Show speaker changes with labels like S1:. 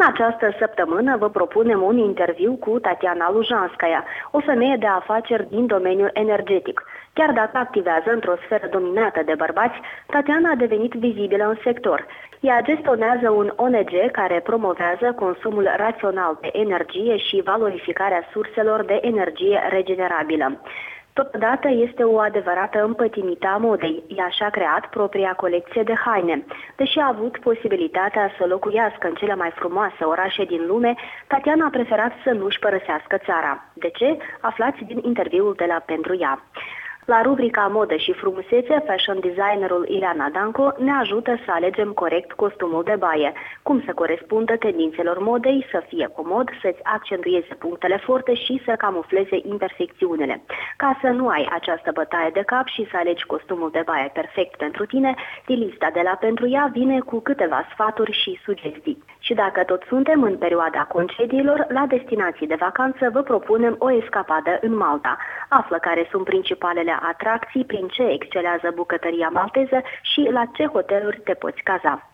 S1: această săptămână vă propunem un interviu cu Tatiana Lujanskaya, o femeie de afaceri din domeniul energetic. Chiar dacă activează într-o sferă dominată de bărbați, Tatiana a devenit vizibilă în sector. Ea gestionează un ONG care promovează consumul rațional de energie și valorificarea surselor de energie regenerabilă. Totodată este o adevărată împătimită a modei. Ea și-a creat propria colecție de haine. Deși a avut posibilitatea să locuiască în cele mai frumoase orașe din lume, Tatiana a preferat să nu-și părăsească țara. De ce? Aflați din interviul de la Pentru ea. La rubrica Modă și frumusețe, fashion designerul Ileana Danco ne ajută să alegem corect costumul de baie, cum să corespundă tendințelor modei, să fie comod, să-ți accentueze punctele forte și să camufleze imperfecțiunile. Ca să nu ai această bătaie de cap și să alegi costumul de baie perfect pentru tine, stilista de la Pentru ea vine cu câteva sfaturi și sugestii. Și dacă tot suntem în perioada concediilor, la destinații de vacanță vă propunem o escapadă în Malta. Află care sunt principalele atracții, prin ce excelează bucătăria malteză și la ce hoteluri te poți caza.